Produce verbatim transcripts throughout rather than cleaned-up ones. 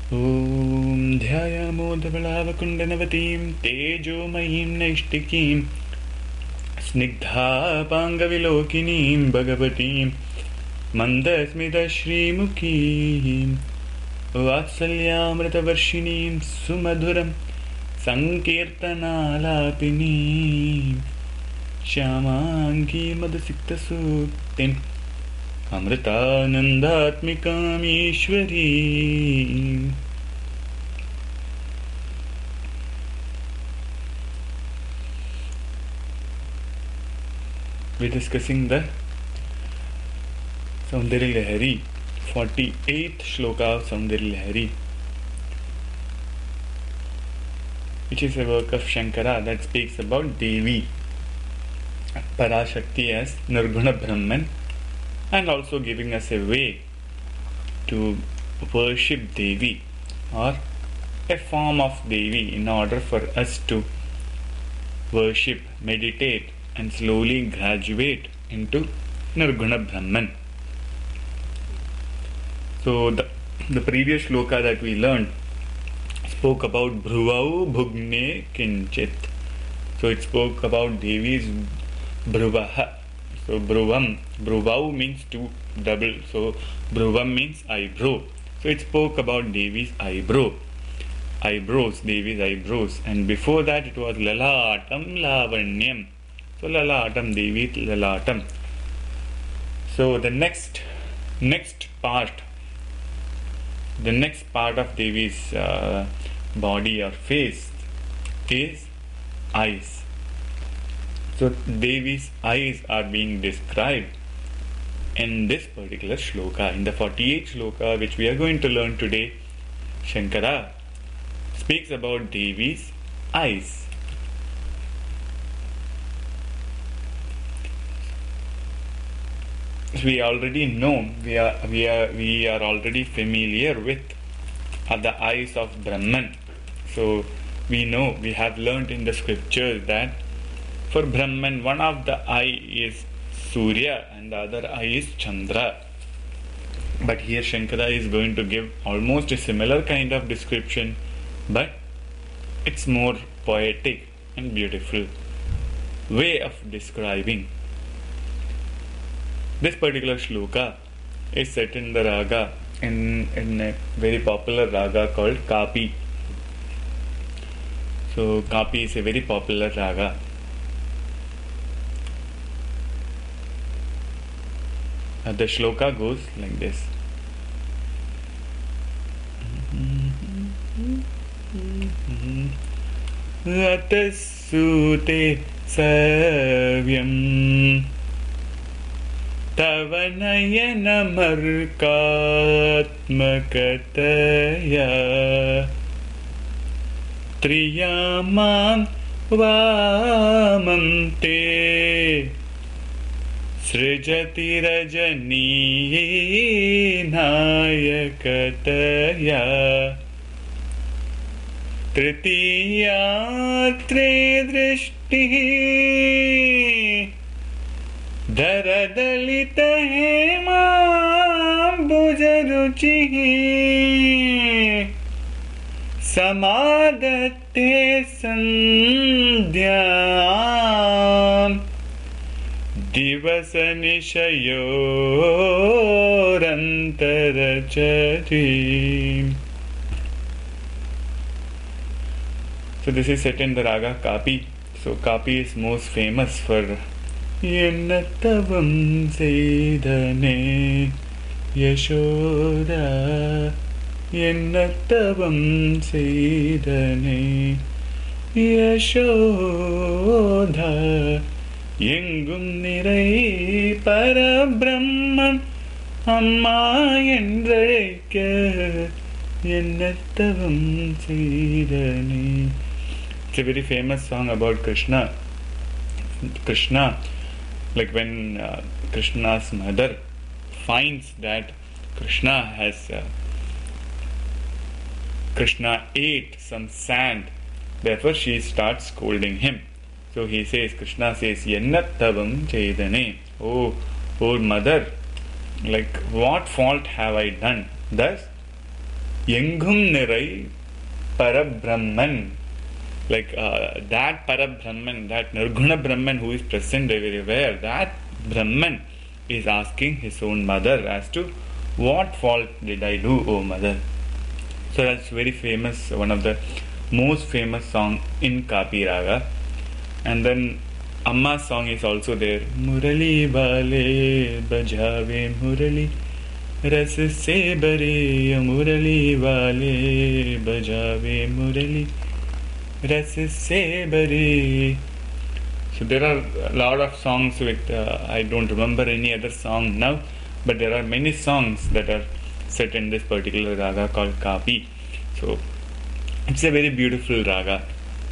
Om ध्यायामोदबलावकुण्डनवतीं तेजोमयीं नैष्टिकीं स्निग्धापाङ्गविलोकिनीं भगवतीं मन्दस्मितश्रीमुखीं वात्सल्यामृतवर्षिणीं सुमधुरं सङ्कीर्तनालापिनीं श्यामाङ्गी मदसिक्तसूक्तिम् अमृतानन्दात्मिकामीश्वरीम्. We're discussing the Saundarya Lahari, forty-eighth shloka of Saundarya Lahari, which is a work of Shankara that speaks about Devi, Parashakti as Nirguna Brahman, and also giving us a way to worship Devi or a form of Devi in order for us to worship, meditate and slowly graduate into Nirguna Brahman. So the, the previous shloka that we learned spoke about Bhruvau Bhugne Kinchit. So it spoke about Devi's Bhruvaha. So Bhruvam, Bhruvau means two double. So Bhruvam means eyebrow. So it spoke about Devi's eyebrow. Eyebrows, Devi's eyebrows. And before that it was Lalatam Lavanyam. So Lalatam, Devi's Lalatam. So the next next part, the next part of Devi's uh, body or face is eyes. So Devi's eyes are being described in this particular shloka. In the forty-eighth shloka which we are going to learn today, Shankara speaks about Devi's eyes. We already know, we are we are we are already familiar with uh, the eyes of Brahman. So we know, we have learnt in the scriptures that for Brahman, one of the eye is Surya and the other eye is Chandra. But here Shankara is going to give almost a similar kind of description, but it's more poetic and beautiful way of describing. This particular shloka is set in the raga, in, in a very popular raga called Kapi. So Kapi is a very popular raga. Uh, the shloka goes like this. Ratasute savyam tavanayana markatmakataya triyamam vamante सृजति रजनी नायकतया तृतीयात्रे दृष्टिः धरदलित हेमाम्बुजरुचिः समादत्ते सन्ध्याम् दिवस निशयोरन्तरचरीम्. So this is set in the raga Kapi. So Kapi is most famous for Yennattavam Seidane Yashoda Yennattavam Seidane Yashoda எங்கும் நிறை பரபிரம்மன் அம்மா என்றழைக்க என்னத்தவம் செய்தனே. It's a very famous song about Krishna. Krishna, like when uh, Krishna's mother finds that Krishna has uh, Krishna ate some sand, therefore she starts scolding him. So he says, Krishna says, Yennattavam Chaitane. Oh, oh mother, like what fault have I done? Thus, Yengum Nirai Parabrahman. Like uh, that Parabrahman, that Nirguna Brahman who is present everywhere, that Brahman is asking his own mother as to what fault did I do, O mother. So that's very famous, one of the most famous song in Kapi Raga. And then Amma's song is also there. Murali Bale Bajave Murali Ras Se Bare Murali Bale Bajave Murali Ras Se Bare. So there are a lot of songs with, uh, I don't remember any other song now, but there are many songs that are set in this particular raga called Kapi. So it's a very beautiful raga.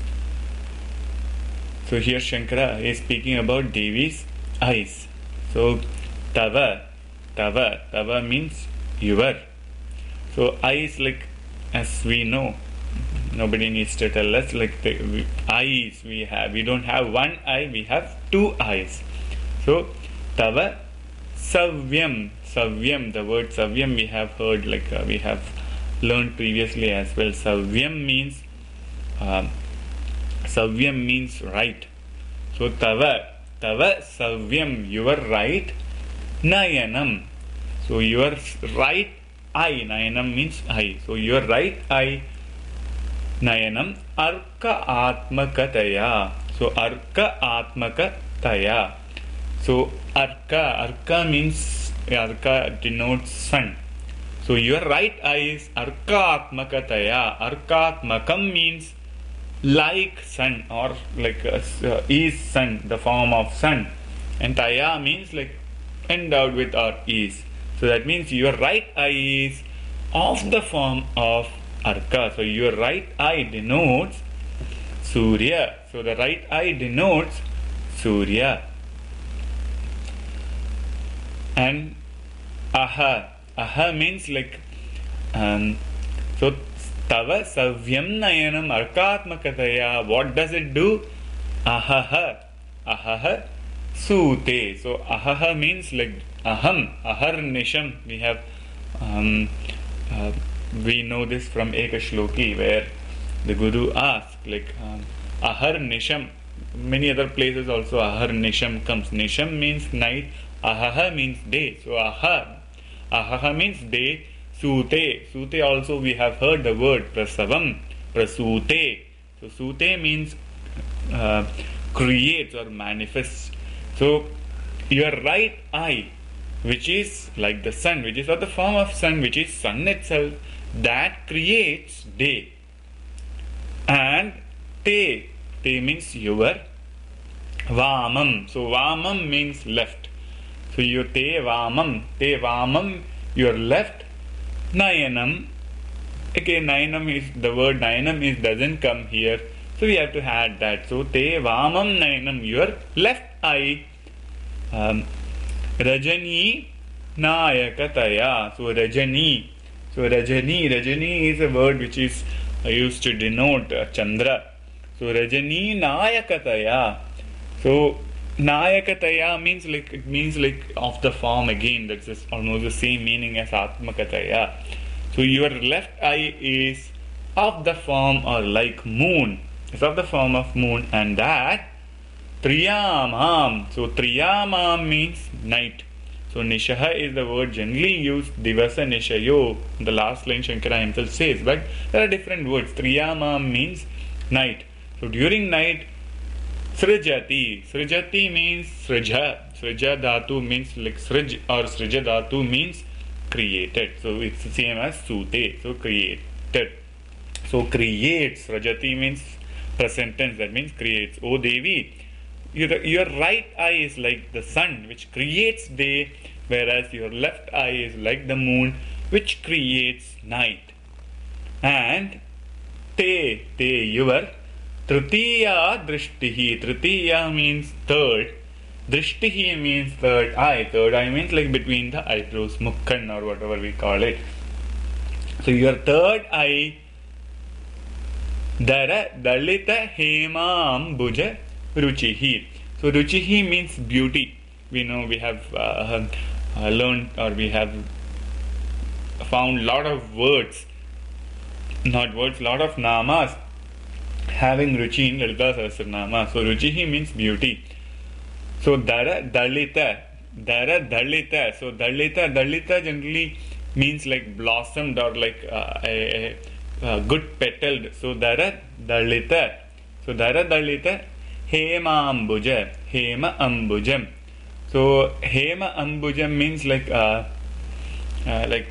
So here Shankara is speaking about Devi's eyes. So Tava, Tava, Tava means your. So eyes, like as we know, nobody needs to tell us, like the we, eyes we have. We don't have one eye, we have two eyes. So Tava Savyam, Savyam, the word Savyam we have heard, like uh, we have learned previously as well. Savyam means um, Savyam means right. So Tava, Tava Savyam, your right. Nayanam, so your right eye. Nayanam means eye. So your right eye. Nayanam Arka Atmakataya. So Arka Atmakataya. So Arka, Arka means, Arka denotes sun. So your right eye is Arka Atmakataya. Arka Atmakam means like sun, or like uh, is sun, the form of sun. And Taya means like endowed with or is. So that means your right eye is of the form of Arka. So your right eye denotes Surya. So the right eye denotes Surya. And Aha. Aha means like, um, so Tava Savyam Nayanam Arkatmakataya. What does it do? Ahaha. Ahaha Sute. So Ahaha means like Aham. Ahar Nisham. We have um, uh, we know this from Eka Shloki, where the Guru asks, like um, Ahar Nisham. Many other places also Ahar Nisham comes. Nisham means night. Ahaha means day. So Aha. Ahaha means day. Sute. Sute also we have heard the word Prasavam. Prasute. So Sute means uh, creates or manifests. So your right eye, which is like the sun, which is of the form of sun, which is sun itself, that creates day. And te, te means your. Vamam. So Vamam means left. So your te Vamam, te Vamam, your left. Nayanam. Again, Nayanam is, the word Nayanam is doesn't come here. So we have to add that. So te Vamam Nayanam, your left eye. Um, Rajani Nayakataya. So Rajani. So Rajani, Rajani is a word which is used to denote uh, Chandra. So Rajani Nayakataya. So Nayakataya means like, it means like of the form again. That's just almost the same meaning as Atmakataya. So your left eye is of the form or like moon. It's of the form of moon, and that Triyamam. So Triyamam means night. So Nishaha is the word generally used, Divasa Nishayo. The last line Shankara himself says, but there are different words. Triyamam means night. So during night, Srijati. Srijati means Srija. Srija Dhatu means like Srij, or Srija Dhatu means created. So it's the same as Sute. So created. So creates. Srajati means present tense. That means creates. O Devi, your, your right eye is like the sun, which creates day, whereas your left eye is like the moon, which creates night. And te, te, your Tritiya Drishtihi. Tritiya means third. Drishtihi means third eye. Third eye means like between the eyebrows, Mukkan or whatever we call it. So your third eye, Dara Dalita Hemam Bhuja Ruchihi. So Ruchihi means beauty. We know, we have uh, uh, learned, or we have found lot of words not words, lot of namas having Ruchi in Lalita Sahasranama. So Ruchihi means beauty. So Dara Dalita, Dara Dalita. So Dalita, Dalita generally means like blossomed or like uh, a, a, a good petaled. So Dara Dalita. So Dara Dalita, Hema Ambuja, Hema Ambujam. So Hema Ambujam means like uh, uh, like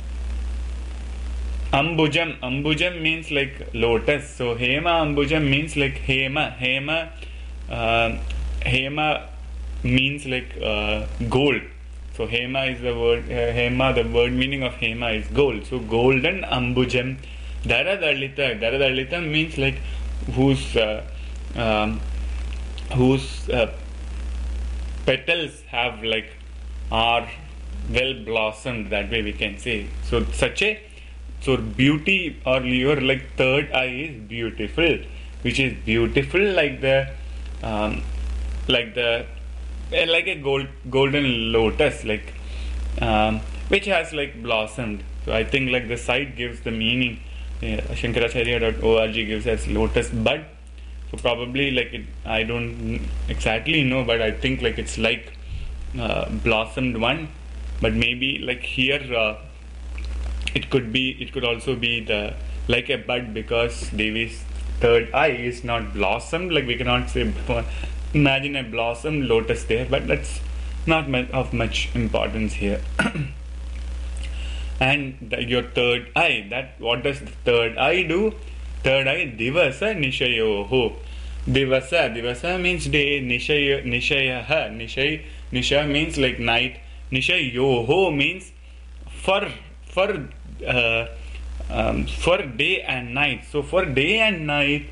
Ambujam. Ambujam means like lotus. So Hema Ambujam means like Hema. Hema uh, Hema means like uh, gold. So Hema is the word, uh, Hema, the word meaning of Hema is gold. So golden Ambujam. Dara Dalita. Dara Dalita means like whose uh, um, whose uh, petals have like are well blossomed, that way we can say. So such a so beauty or your like third eye is beautiful, which is beautiful like the um, like the uh, like a gold golden lotus, like um, which has like blossomed. So I think like the site gives the meaning. Uh, Shankaracharya dot org gives as lotus bud. So probably like it, I don't exactly know, but I think like it's like uh, blossomed one. But maybe like here uh, it could be, it could also be the like a bud, because Devi's third eye is not blossomed. Like we cannot say imagine a blossomed lotus there, but that's not much of much importance here. And the, your third eye, that what does the third eye do? Third eye, divasa nishayoho. Divasa, divasa means day, nishaya, nishayaha, nishay, nisha means like night, nishayoho means for, for, uh, um, for day and night. So for day and night,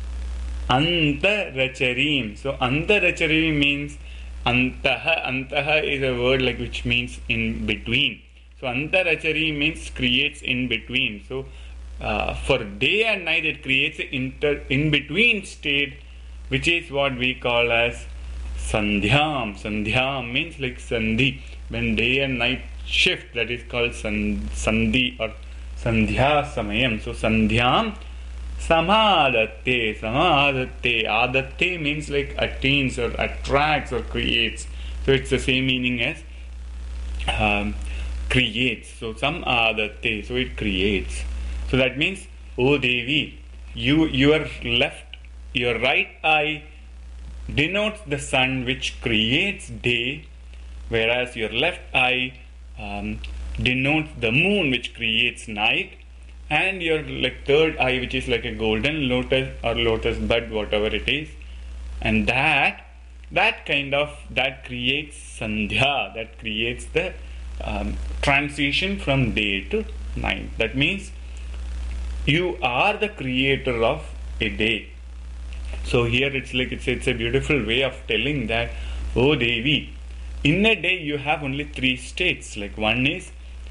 antaracharim. So antaracharim means antaha, antaha is a word like which means in between. So antarachari means creates in between. So uh, for day and night it creates an inter in between state, which is what we call as sandhyam. Sandhyam means like sandhi. When day and night shift, that is called sandhi or sandhya samayam. So sandhyam samadhatte. Samadhatte. Adatte means like attains or attracts or creates. So it's the same meaning as um, creates. So some adatte. So it creates. So that means, O Devi, you your left, your right eye denotes the sun which creates day, whereas your left eye um, denotes the moon which creates night, and your like third eye, which is like a golden lotus or lotus bud, whatever it is, and that that kind of that creates sandhya, that creates the um, transition from day to night. That means you are the creator of a day. So here it's like it's, it's a beautiful way of telling that, oh Devi, in a day you have only three states. Like one is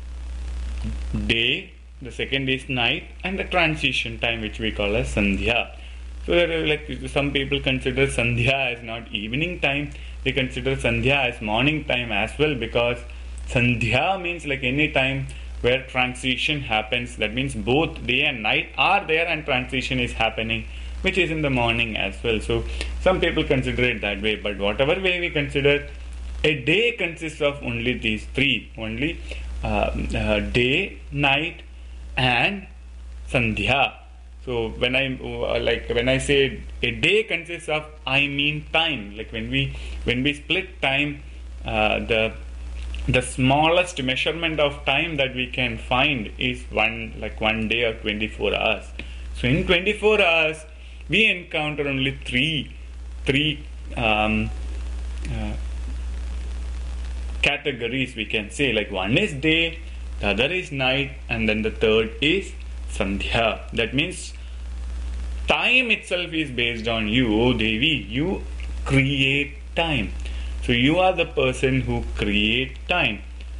day, the second is night, and the transition time which we call as sandhya. So like some people consider sandhya as not evening time, they consider sandhya as morning time as well, because sandhya means like any time where transition happens. That means both day and night are there and transition is happening, which is in the morning as well. So some people consider it that way, but whatever way we consider, a day consists of only these three, only uh, uh, day, night and sandhya. So when I uh, like when I say a day consists of, I mean time. Like when we when we split time, uh, the the smallest measurement of time that we can find is one like one day or twenty-four hours. So in twenty-four hours we encounter only three three um, uh, categories, we can say. Like one is day, the other is night, and then the third is sandhya. That means time itself is based on you, oh Devi. You create time. So you are the person who create time.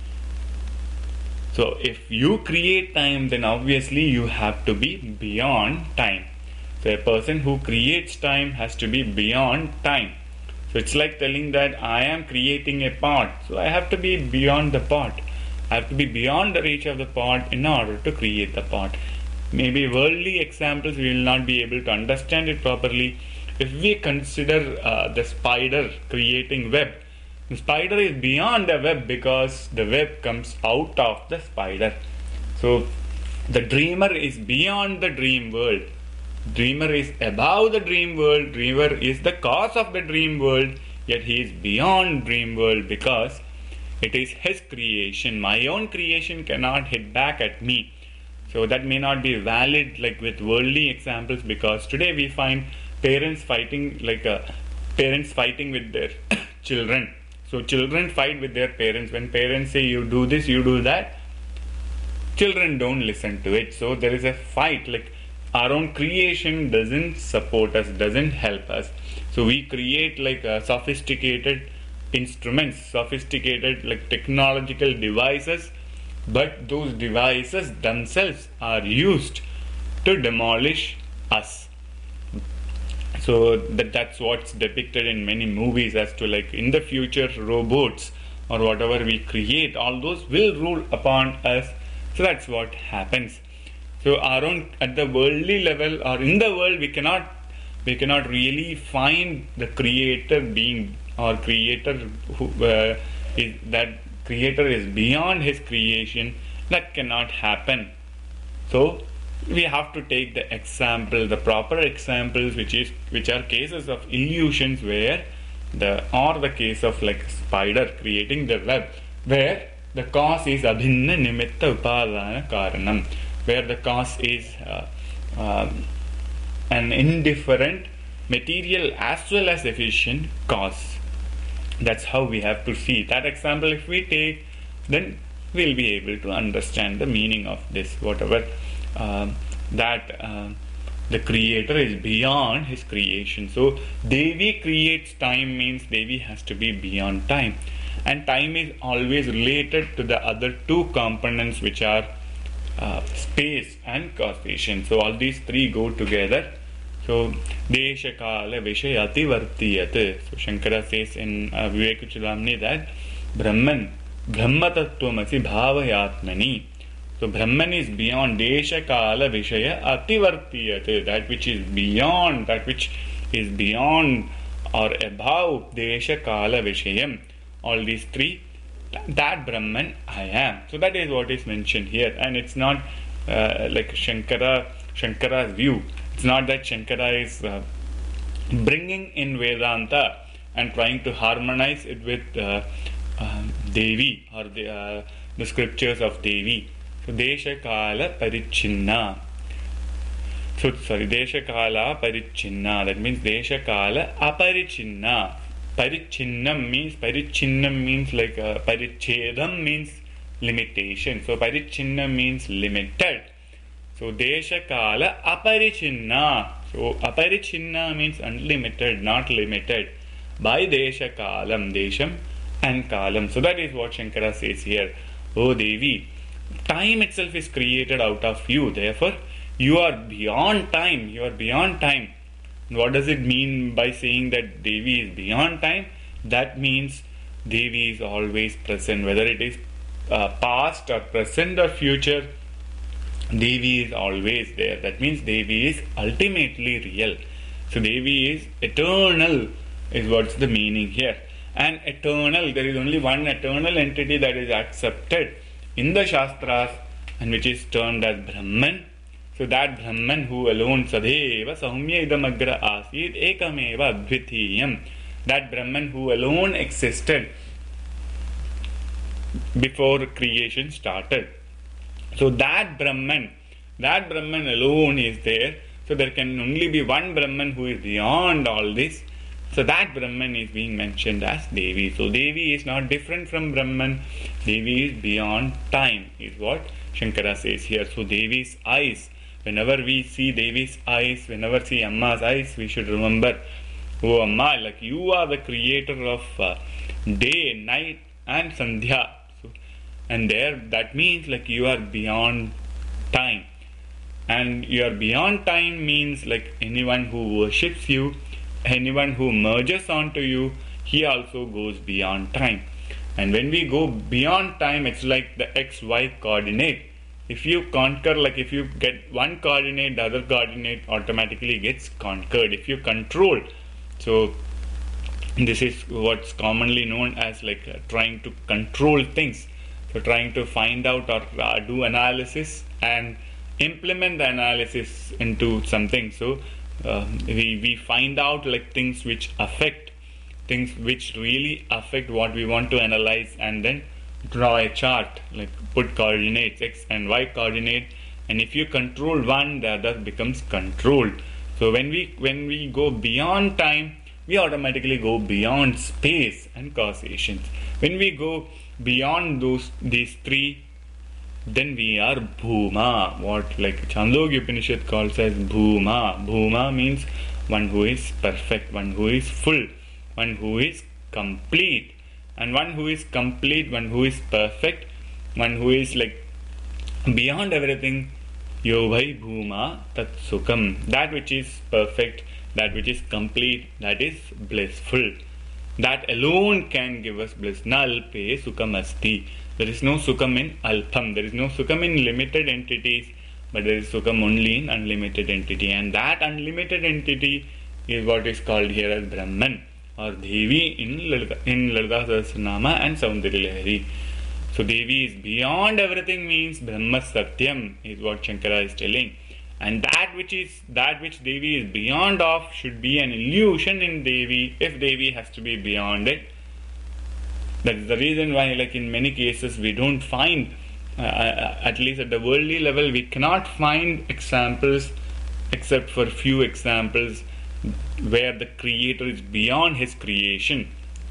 So if you create time, then obviously you have to be beyond time. So a person who creates time has to be beyond time. So it's like telling that I am creating a pot. So I have to be beyond the pot. I have to be beyond the reach of the pot in order to create the pot. maybe worldly examples we will not be able to understand it properly. If we consider uh, the spider creating web, the spider is beyond the web because the web comes out of the spider. So the dreamer is beyond the dream world. Dreamer is above the dream world. Dreamer is the cause of the dream world, yet he is beyond dream world because it is his creation. My own creation cannot hit back at me. So that may not be valid like with worldly examples, because today we find parents fighting like uh, parents fighting with their children. So children fight with their parents. When parents say you do this, you do that, children don't listen to it. So there is a fight. Like our own creation doesn't support us, doesn't help us. So we create like uh, sophisticated instruments, sophisticated like technological devices, but those devices themselves are used to demolish us. So that that's what's depicted in many movies as to like in the future robots or whatever we create, all those will rule upon us. So that's what happens. So our own at the worldly level or in the world we cannot we cannot really find the creator being or creator who uh, is that creator is beyond his creation. That cannot happen. So we have to take the example, the proper examples, which is which are cases of illusions where the or the case of like spider creating the web, where the cause is abhinna nimitta upadana karanam, where the cause is uh, uh, an indifferent material as well as efficient cause. That's how we have to see that example. If we take, then we'll be able to understand the meaning of this, whatever uh, that uh, the creator is beyond his creation. So Devi creates time means Devi has to be beyond time, and time is always related to the other two components, which are uh, space and causation. So all these three go together. So Desha Kala Vishayati Vartiyat. So Shankara says in uh, Vivekachudamani that Brahman Brahma Tattvamasi Bhavayatmani. So Brahman is beyond Desha Kala Vishaya Ativartiyat, that which is beyond, that which is beyond or above Desha Kala Vishayam. All these three, that Brahman I am. So that is what is mentioned here, and it's not uh, like Shankara Shankara's view. It's not that Shankara is uh, bringing in Vedanta and trying to harmonize it with uh, uh, Devi or the, uh, the scriptures of Devi. So Desha Kala Parichinna. So sorry, Desha Kala Parichinna. That means Desha Kala Aparichinna. Parichinnam means Parichinnam means like uh, Parichedam means limitation. So Parichinnam means limited. So Desha Kala Aparichinna. So Aparichinna means unlimited, not limited. By Desha Kalam, Desham and Kalam. So that is what Shankara says here. Oh Devi, time itself is created out of you. Therefore, you are beyond time. You are beyond time. What does it mean by saying that Devi is beyond time? That means Devi is always present. Whether it is uh, past or present or future, Devi is always there. That means Devi is ultimately real. So Devi is eternal, is what's the meaning here. And eternal, there is only one eternal entity that is accepted in the Shastras, and which is termed as Brahman. So that Brahman who alone Sadheva Saumya Idamagra Asid Ekameva Advitiyam, that Brahman who alone existed before creation started. So that Brahman, that Brahman alone is there. So there can only be one Brahman who is beyond all this. So that Brahman is being mentioned as Devi. So Devi is not different from Brahman. Devi is beyond time, is what Shankara says here. So Devi's eyes, whenever we see Devi's eyes, whenever we see Amma's eyes, we should remember, oh Amma, like you are the creator of uh, day, night and Sandhya. So, and there, that means like you are beyond time. And you are beyond time means like anyone who worships you, anyone who merges onto you, he also goes beyond time. And when we go beyond time, it's like the X Y coordinate. If you conquer, like if you get one coordinate, the other coordinate automatically gets conquered. If you control, so this is what's commonly known as like uh, trying to control things. So trying to find out or uh, do analysis and implement the analysis into something. So uh, we, we find out like things which affect, things which really affect what we want to analyze, and then draw a chart, like put coordinates, x and y coordinate, and if you control one, the other becomes controlled. So when we when we go beyond time, we automatically go beyond space and causations. When we go beyond those these three, then we are Bhuma, what like Chandogya Upanishad calls as Bhuma. Bhuma means one who is perfect, one who is full, one who is complete. And one who is complete, one who is perfect, one who is like beyond everything, Yo Bhai Bhuma Tat Sukham. That which is perfect, that which is complete, that is blissful. That alone can give us bliss. Na alpe sukham asti. There is no sukham in alpam. There is no sukham in limited entities, but there is sukham only in unlimited entity. And that unlimited entity is what is called here as Brahman or Devi in Lalita, in Lalita Sahasranama and Saundarya Lahari. So Devi is beyond everything means Brahma Satyam is what Shankara is telling. And that which is that which Devi is beyond of should be an illusion in Devi if Devi has to be beyond it. That is the reason why, like in many cases, we don't find, uh, at least at the worldly level, we cannot find examples except for few examples where the creator is beyond his creation.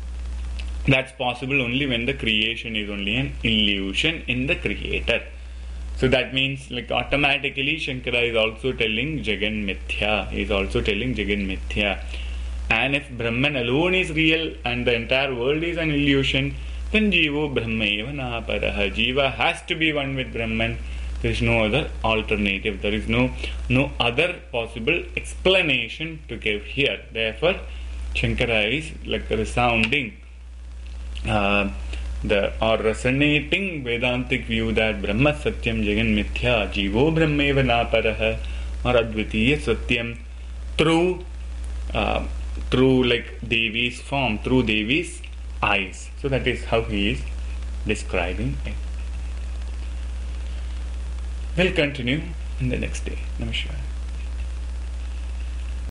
That's possible only when the creation is only an illusion in the creator. So that means like automatically Shankara is also telling Jagan Mithya. He is also telling Jagan Mithya. And if Brahman alone is real and the entire world is an illusion, then Jivo Brahmaiva Naparaha. Jiva has to be one with Brahman. There is no other alternative. There is no no other possible explanation to give here. Therefore, Shankara is like resounding uh, the or resonating Vedantic view that Brahma Satyam Jagan Mithya Jivo Brahmaiva Naparaha or Advitiya Satyam through uh, through like Devi's form, through Devi's eyes. So that is how he is describing it. We'll continue in the next day. Namaskar.